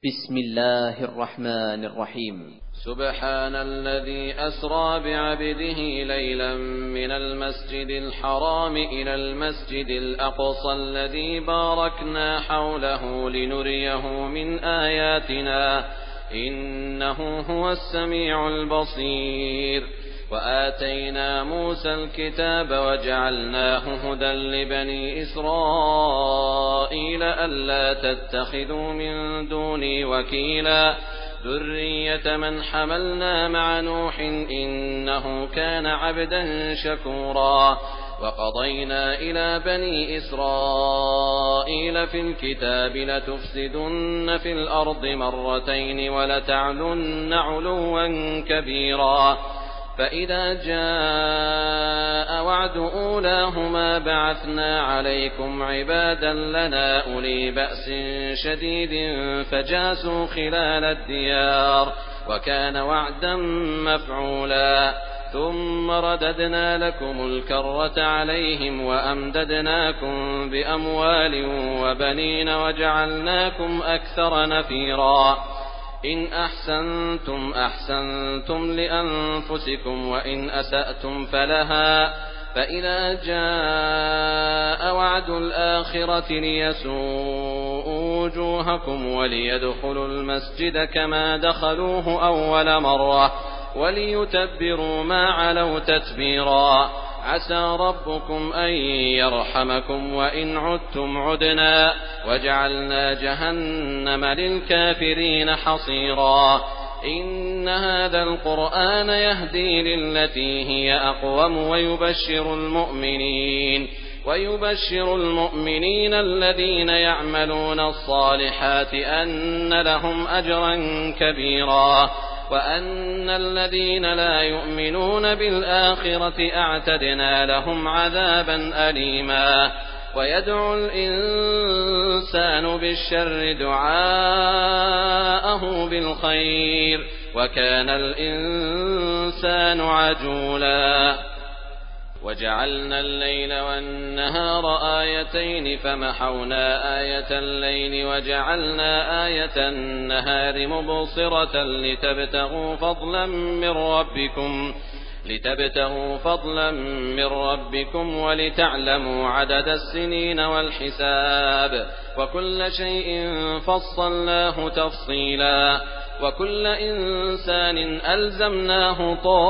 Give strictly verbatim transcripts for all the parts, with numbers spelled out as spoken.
بسم الله الرحمن الرحيم. سبحان الذي أسرى بعبده ليلا من المسجد الحرام إلى المسجد الأقصى الذي باركنا حوله لنريه من آياتنا إنه هو السميع البصير. وآتينا موسى الكتاب وجعلناه هدى لبني إسرائيل ألا تتخذوا من دوني وكيلا ذرية من حملنا مع نوح إنه كان عبدا شكورا. وقضينا إلى بني إسرائيل في الكتاب لتفسدن في الأرض مرتين ولتعلن علوا كبيرا. فإذا جاء وعد أولاهما بعثنا عليكم عبادا لنا أولي بأس شديد فجاسوا خلال الديار وكان وعدا مفعولا. ثم رددنا لكم الكرة عليهم وأمددناكم بأموال وبنين وجعلناكم أكثر نفيرا. إن أحسنتم أحسنتم لأنفسكم وإن أسأتم فلها. فإذا جاء وعد الآخرة ليسوءوا وجوهكم وليدخلوا المسجد كما دخلوه أول مرة وليتبروا ما علوا تتبيرا. عسى ربكم أن يرحمكم وإن عدتم عدنا وجعلنا جهنم للكافرين حصيرا. إن هذا القرآن يهدي للتي هي أقوم ويبشر المؤمنين ويبشر المؤمنين الذين يعملون الصالحات أن لهم أجرا كبيرا وأن الذين لا يؤمنون بالآخرة أعتدنا لهم عذابا أليما. ويدعو الإنسان بالشر دعاءه بالخير وكان الإنسان عجولا. وجعلنا الليل والنهار آيتين فمحونا آية الليل وجعلنا آية النهار مبصرة لتبتغوا فضلا من ربكم لتبتغوا فضلا من ربكم ولتعلموا عدد السنين والحساب وكل شيء فصلناه تفصيلا. وكل إنسان ألزمناه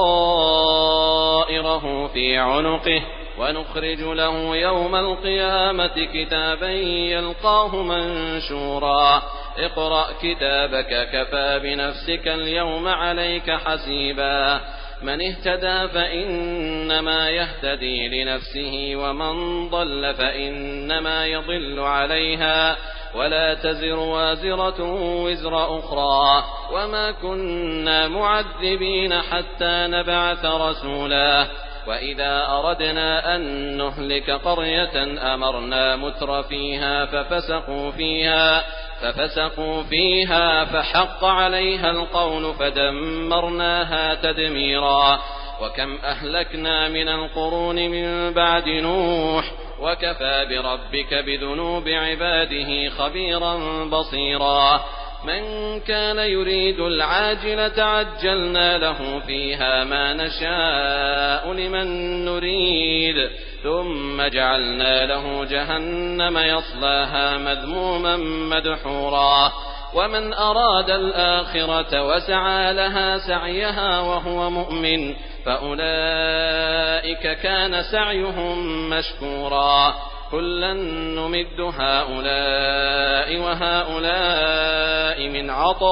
طائره في عنقه ونخرج له يوم القيامة كتابا يلقاه منشورا. اقرأ كتابك كفى بنفسك اليوم عليك حسيبا. من اهتدى فإنما يهتدي لنفسه ومن ضل فإنما يضل عليها ولا تزر وازرة وزر أخرى وما كنا معذبين حتى نبعث رسولا. وإذا أردنا أن نهلك قرية أمرنا متر فيها ففسقوا فيها ففسقوا فيها فحق عليها القول فدمرناها تدميرا. وكم أهلكنا من القرون من بعد نوح وكفى بربك بذنوب عباده خبيرا بصيرا. من كان يريد العاجلة عجلنا له فيها ما نشاء لمن نريد ثم جعلنا له جهنم يصلاها مذموما مدحورا. ومن أراد الآخرة وسعى لها سعيها وهو مؤمن فأولئك كان سعيهم مشكورا. كلا نمد هؤلاء وهؤلاء من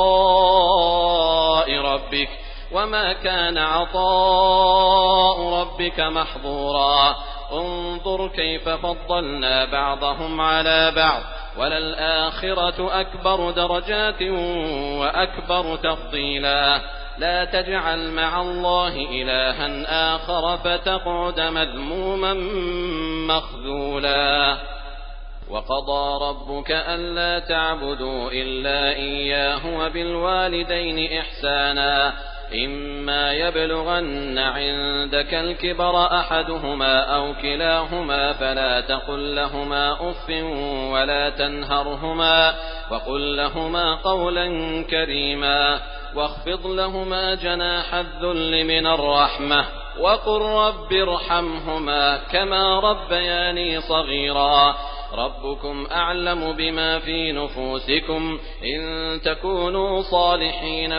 عطاء ربك وما كان عطاء ربك محظورا. انظر كيف فضلنا بعضهم على بعض وللآخرة أكبر درجات وأكبر تفضيلا. لا تجعل مع الله إلها آخر فتقعد مذموما مخذولا. وقضى ربك ألا تعبدوا إلا إياه وبالوالدين إحسانا إما يبلغن عندك الكبر أحدهما أو كلاهما فلا تقل لهما أف ولا تنهرهما وقل لهما قولا كريما واخفض لهما جناح الذل من الرحمة وقل رب ارحمهما كما ربياني صغيرا ربكم أعلم بما في نفوسكم إن تكونوا صالحين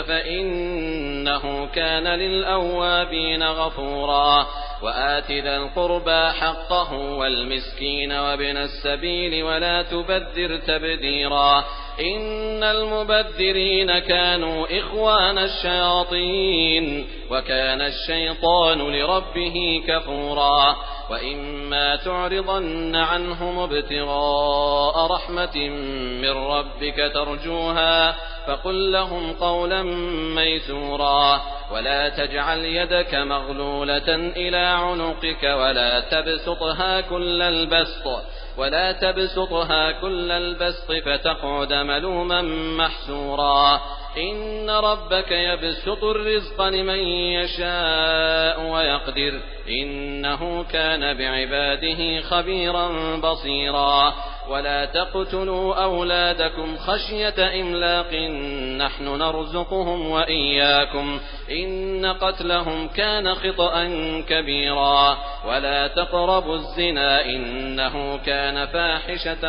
فإنه كان للأوابين غفورا وآت ذا القربى حقه والمسكين وابن السبيل ولا تبذر تبذيرا إن المبذرين كانوا إخوان الشياطين وكان الشيطان لربه كفورا وإما تعرضن عنهم ابتغاء رحمة من ربك ترجوها فقل لهم قولا ميسورا ولا تجعل يدك مغلولة إلى عنقك ولا تبسطها كل البسط ولا تبسطها كل البسط فتقعد ملوما محسورا إن ربك يبسط الرزق لمن يشاء ويقدر إنه كان بعباده خبيرا بصيرا ولا تقتلوا أولادكم خشية إملاق نحن نرزقهم وإياكم إن قتلهم كان خطأ كبيرا ولا تقربوا الزنا إنه كان فاحشة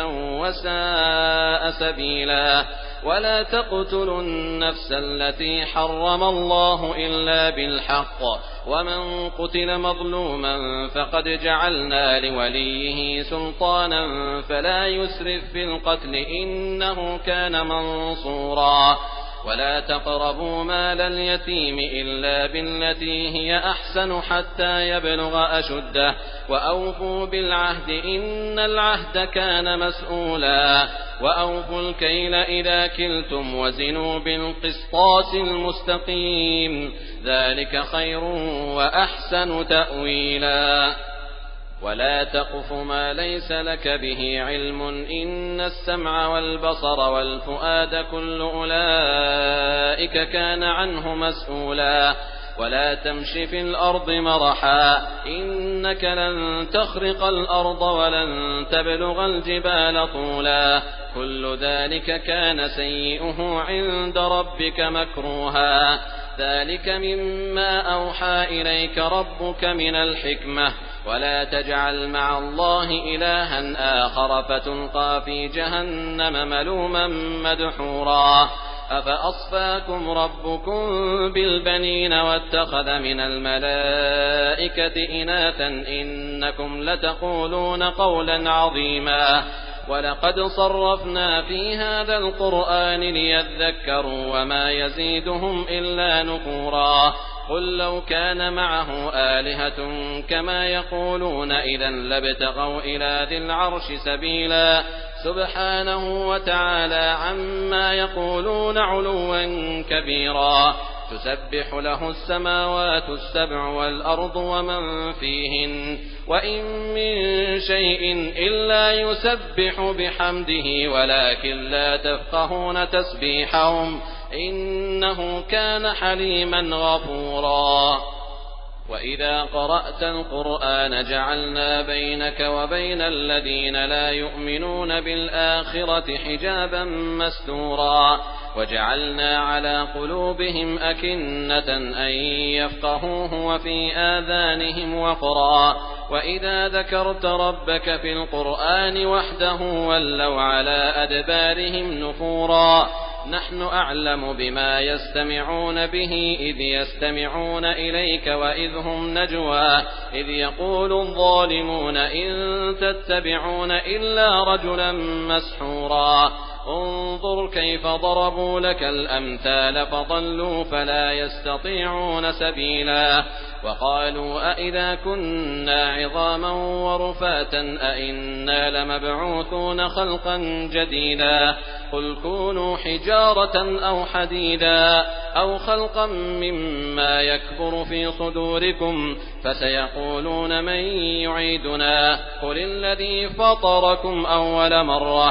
وساء سبيلا ولا تقتلوا النفس التي حرم الله إلا بالحق ومن قتل مظلوما فقد جعلنا لوليه سلطانا فلا يسرف في القتل إنه كان منصورا ولا تقربوا مال اليتيم إلا بالتي هي أحسن حتى يبلغ أشده وأوفوا بالعهد إن العهد كان مسؤولا وأوفوا الكيل إذا كلتم وزنوا بالقسطاس المستقيم ذلك خير وأحسن تأويلا ولا تقف ما ليس لك به علم إن السمع والبصر والفؤاد كل أولئك كان عنه مسؤولا ولا تمش في الأرض مرحا إنك لن تخرق الأرض ولن تبلغ الجبال طولا كل ذلك كان سيئه عند ربك مكروها ذلك مما أوحى إليك ربك من الحكمة ولا تجعل مع الله إلها آخر فتلقى في جهنم ملوما مدحورا أفأصفاكم ربكم بالبنين واتخذ من الملائكة إناثا إنكم لتقولون قولا عظيما ولقد صرفنا في هذا القرآن ليذكروا وما يزيدهم إلا نفورا قل لو كان معه آلهة كما يقولون إذا لابتغوا إلى ذي العرش سبيلا سبحانه وتعالى عما يقولون علوا كبيرا تسبح له السماوات السبع والأرض ومن فيهن وإن من شيء إلا يسبح بحمده ولكن لا تفقهون تسبيحهم إنه كان حليما غفورا وإذا قرأت القرآن جعلنا بينك وبين الذين لا يؤمنون بالآخرة حجابا مستورا وجعلنا على قلوبهم أكنة أن يفقهوه وفي آذانهم وقرا وإذا ذكرت ربك في القرآن وحده ولوا على أدبارهم نفورا نحن أعلم بما يستمعون به إذ يستمعون إليك وإذ هم نجوى إذ يقول الظالمون إن تتبعون إلا رجلا مسحورا انظر كيف ضربوا لك الأمثال فضلوا فلا يستطيعون سبيلا وقالوا أئذا كنا عظاما ورفاتا أئنا لمبعوثون خلقا جديدا قل كونوا حجارة أو حديدا أو خلقا مما يكبر في صدوركم فسيقولون من يعيدنا قل الذي فطركم أول مرة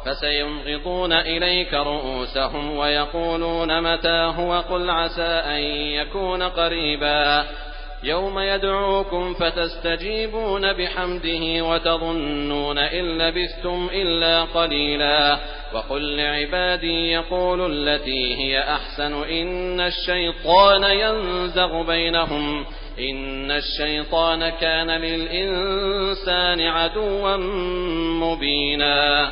فسينغضون إليك رؤوسهم ويقولون متى هو قل عسى أن يكون قريبا يوم يدعوكم فتستجيبون بحمده وتظنون إن لبثتم إلا قليلا وقل لعبادي يقولوا التي هي أحسن إن الشيطان ينزغ بينهم إن الشيطان كان للإنسان عدوا مبينا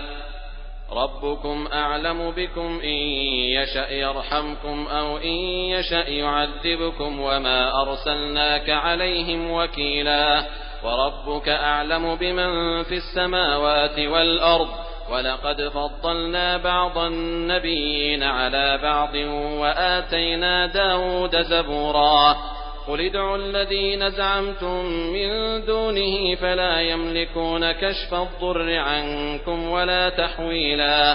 ربكم أعلم بكم إن يشأ يرحمكم أو إن يشأ يعذبكم وما أرسلناك عليهم وكيلا وربك أعلم بمن في السماوات والأرض ولقد فضلنا بعض النبيين على بعض وآتينا داود زبورا قل ادعوا الذين زعمتم من دونه فلا يملكون كشف الضر عنكم ولا تحويلا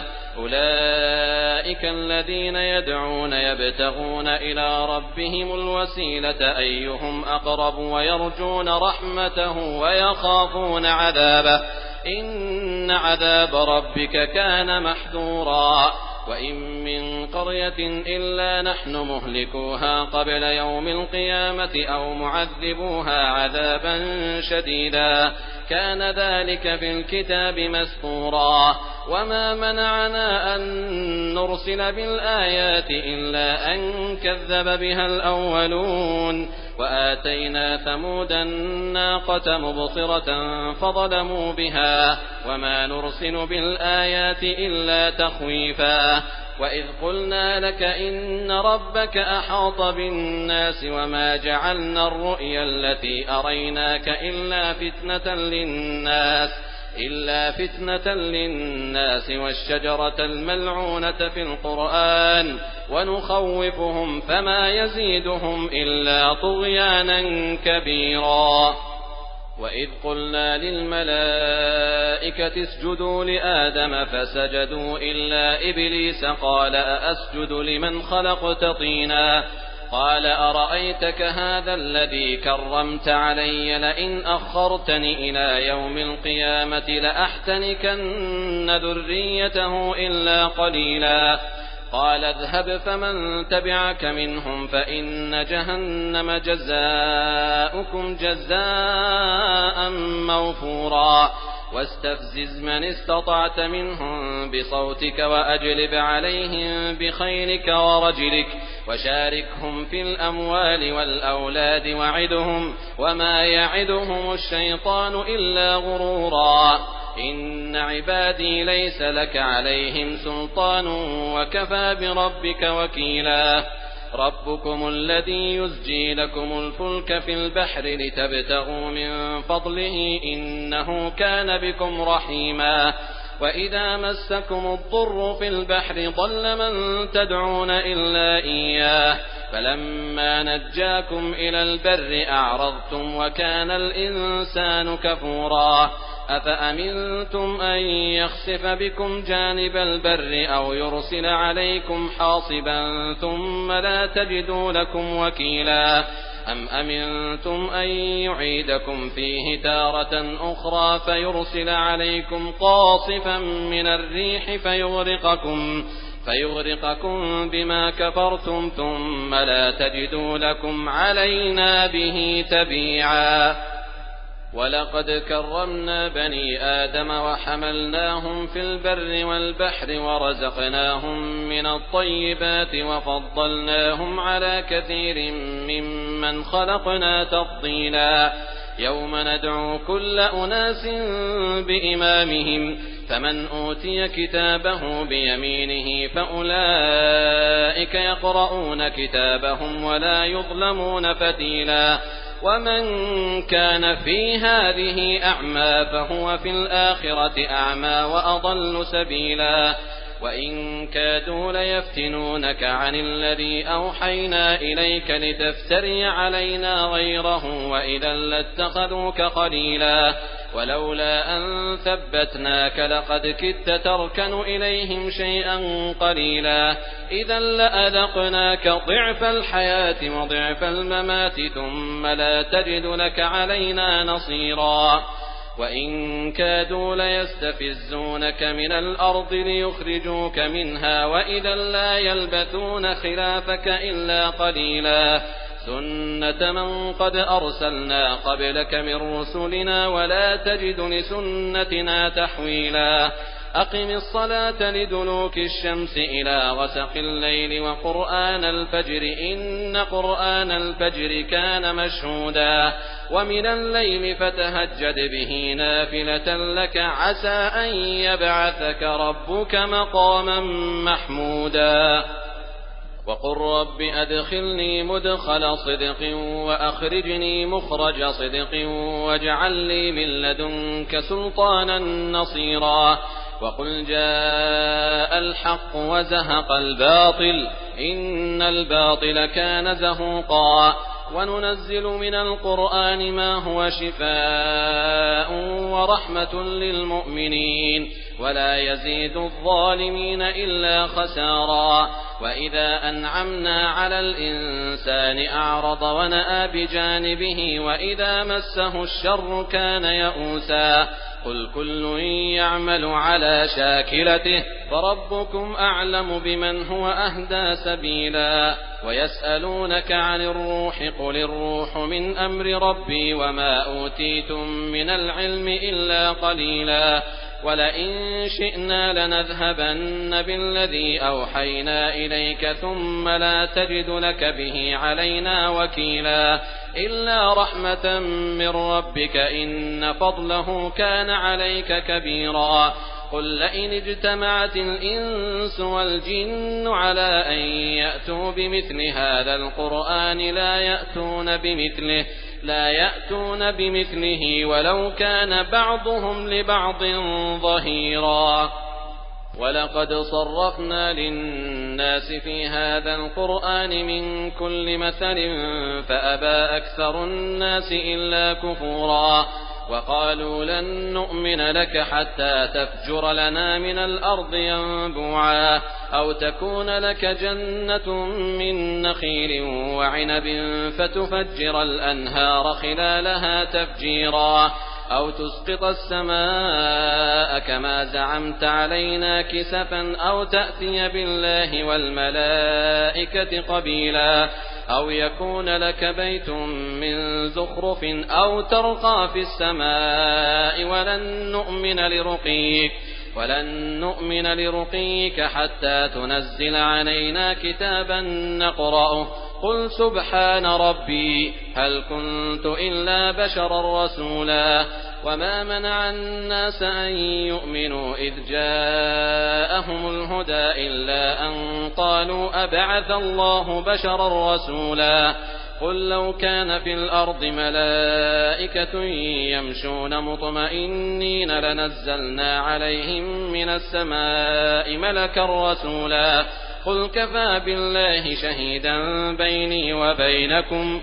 أولئك الذين يدعون يبتغون إلى ربهم الوسيلة أيهم أقرب ويرجون رحمته ويخافون عذابه إن عذاب ربك كان محذورا وإن من قرية إلا نحن مهلكوها قبل يوم القيامة أو معذبوها عذابا شديدا كان ذلك في الكتاب مسطورا وما منعنا أن نرسل بالآيات إلا أن كذب بها الأولون وآتينا ثمود الناقة مبصرة فظلموا بها وما نرسل بالآيات إلا تخويفا وإذ قلنا لك إن ربك أحاط بالناس وما جعلنا الرؤيا التي أريناك إلا فتنة للناس إلا فتنة للناس والشجرة الملعونة في القرآن ونخوفهم فما يزيدهم إلا طغيانا كبيرا وإذ قلنا للملائكة اسجدوا لآدم فسجدوا إلا إبليس قال أأسجد لمن خلقت طينا قال أرأيتك هذا الذي كرمت علي لئن أخرتني إلى يوم القيامة لأحتنكن ذريته إلا قليلا قال اذهب فمن تبعك منهم فإن جهنم جزاؤكم جزاء موفورا واستفزز من استطعت منهم بصوتك وأجلب عليهم بخيلك ورجلك وشاركهم في الأموال والأولاد وعدهم وما يعدهم الشيطان إلا غرورا إن عبادي ليس لك عليهم سلطان وكفى بربك وكيلا ربكم الذي يزجي لكم الفلك في البحر لتبتغوا من فضله إنه كان بكم رحيما وإذا مسكم الضر في البحر ضل من تدعون إلا إياه فلما نجاكم إلى البر أعرضتم وكان الإنسان كفورا أفأمنتم أن يخسف بكم جانب البر أو يرسل عليكم حاصبا ثم لا تجدوا لكم وكيلا أم أمنتم أن يعيدكم فيه تارة أخرى فيرسل عليكم قاصفا من الريح فيغرقكم فيغرقكم بما كفرتم ثم لا تجدوا لكم علينا به تبيعا ولقد كرمنا بني آدم وحملناهم في البر والبحر ورزقناهم من الطيبات وفضلناهم على كثير ممن خلقنا تفضيلا يوم ندعو كل أناس بإمامهم فمن أوتي كتابه بيمينه فأولئك يقرؤون كتابهم ولا يظلمون فتيلا ومن كان في هذه أعمى فهو في الآخرة أعمى وأضل سبيلا وإن كادوا ليفتنونك عن الذي أوحينا إليك لتفتري علينا غيره وإذا لاتخذوك خليلا ولولا أن ثبتناك لقد كدت تركن إليهم شيئا قليلا إذا لأذقناك ضعف الحياة وضعف الممات ثم لا تجد لك علينا نصيرا وإن كادوا ليستفزونك من الأرض ليخرجوك منها وإذا لا يلبثون خلافك إلا قليلا سنة من قد أرسلنا قبلك من رسلنا ولا تجد لسنتنا تحويلا أقم الصلاة لدلوك الشمس إلى غسق الليل وقرآن الفجر إن قرآن الفجر كان مشهودا ومن الليل فتهجد به نافلة لك عسى أن يبعثك ربك مقاما محمودا وقل رب أدخلني مدخل صدق وأخرجني مخرج صدق واجعل لي من لدنك سلطانا نصيرا وقل جاء الحق وزهق الباطل إن الباطل كان زهوقا وننزل من القرآن ما هو شفاء ورحمة للمؤمنين ولا يزيد الظالمين إلا خسارا وإذا أنعمنا على الإنسان أعرض ونأى بجانبه وإذا مسه الشر كان يئوسا قل كل يعمل على شاكلته فربكم أعلم بمن هو أهدى سبيلا ويسألونك عن الروح قل الروح من أمر ربي وما أوتيتم من العلم إلا قليلا ولئن شئنا لنذهبن بالذي أوحينا إليك ثم لا تجد لك به علينا وكيلا إلا رحمة من ربك إن فضله كان عليك كبيرا قل لئن اجتمعت الإنس والجن على أن يأتوا بمثل هذا القرآن لا يأتون بمثله لا يأتون بمثله ولو كان بعضهم لبعض ظهيرا ولقد صرفنا للناس في هذا القرآن من كل مثل فأبى أكثر الناس إلا كفورا وقالوا لن نؤمن لك حتى تفجر لنا من الأرض ينبوعا أو تكون لك جنة من نخيل وعنب فتفجر الأنهار خلالها تفجيرا أو تسقط السماء كما زعمت علينا كسفا أو تأتي بالله والملائكة قبيلا أو يكون لك بيت من زخرف أو ترقى في السماء ولن نؤمن لرقيك ولن نؤمن لرقيك حتى تنزل علينا كتابا نقرأه قل سبحان ربي هل كنت إلا بشرا رسولا وما منع الناس أن يؤمنوا إذ جاءهم الهدى إلا أن قالوا أبعث الله بشرا رسولا قل لو كان في الأرض ملائكة يمشون مطمئنين لنزلنا عليهم من السماء ملكا رسولا قل كفى بالله شهيدا بيني وبينكم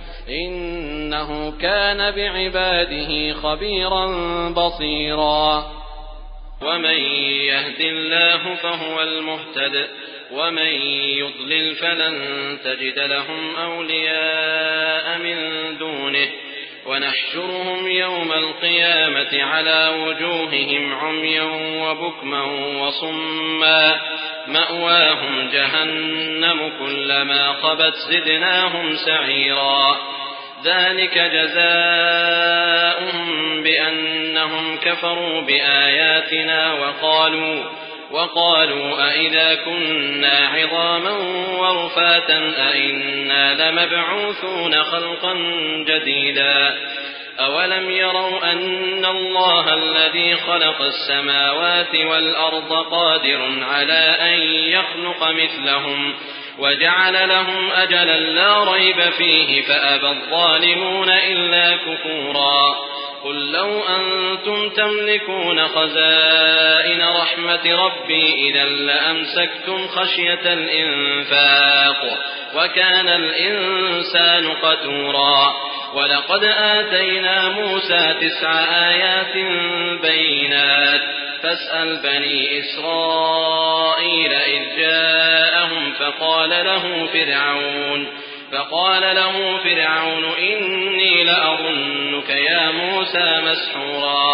إنه كان بعباده خبيرا بصيرا ومن يهد الله فهو المهتد ومن يضلل فلن تجد لهم أولياء من دونه ونحشرهم يوم القيامة على وجوههم عميا وبكما وصما مأواهم جهنم كلما خبت زدناهم سعيرا ذلك جزاؤهم بأنهم كفروا بآياتنا وقالوا وقالوا أئذا كنا عظاما ورفاتا أئنا لمبعوثون خلقا جديدا أولم يروا أن الله الذي خلق السماوات والأرض قادر على أن يخلق مثلهم وجعل لهم أجلا لا ريب فيه فأبى الظالمون إلا كفورا قل لو أنتم تملكون خزائن رحمة ربي إذا لأمسكتم خشية الإنفاق وكان الإنسان قتورا ولقد آتينا موسى تسع آيات بينات فاسأل بني إسرائيل إذ جاءهم فقال له فرعون فقال له فرعون إني لأظنك يا موسى مسحورا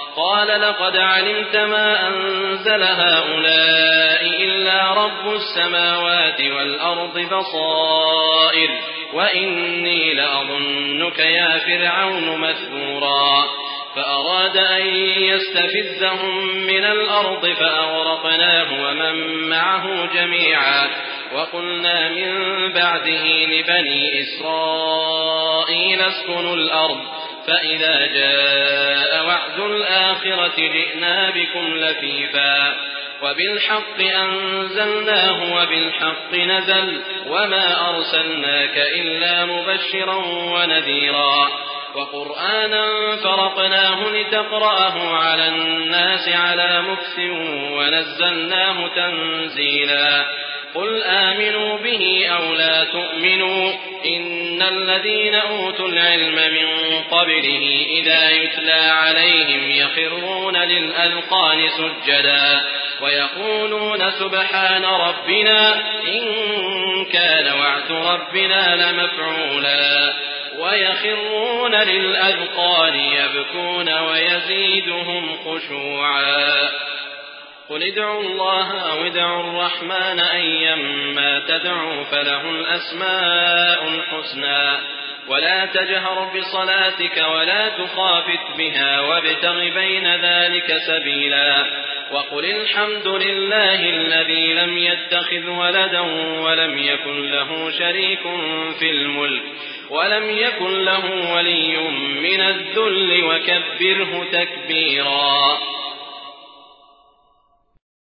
قال لقد علمت ما أنزل هؤلاء إلا رب السماوات والأرض بصائر وإني لأظنك يا فرعون مثبورا فأراد أن يستفزهم من الأرض فأغرقناه ومن معه جميعا وقلنا من بعده لبني إسرائيل اسكنوا الأرض فإذا جاء وعد الآخرة جئنا بكم لفيفا وبالحق أنزلناه وبالحق نزل وما أرسلناك إلا مبشرا ونذيرا وقرآنا فرقناه لتقرأه على الناس على مكث ونزلناه تنزيلا قل آمنوا به أو لا تؤمنوا إن الذين أوتوا العلم من قبله إذا يتلى عليهم يخرون للأذقان سجدا ويقولون سبحان ربنا إن كان وعد ربنا لمفعولا ويخرون للأذقان يبكون ويزيدهم خشوعا قل ادعوا الله أو ادعوا الرحمن أيما تدعوا فله الأسماء الحسنى ولا تجهر بصلاتك ولا تخافت بها وابتغ بين ذلك سبيلا وقل الحمد لله الذي لم يتخذ ولدا ولم يكن له شريك في الملك ولم يكن له ولي من الذل وكبره تكبيرا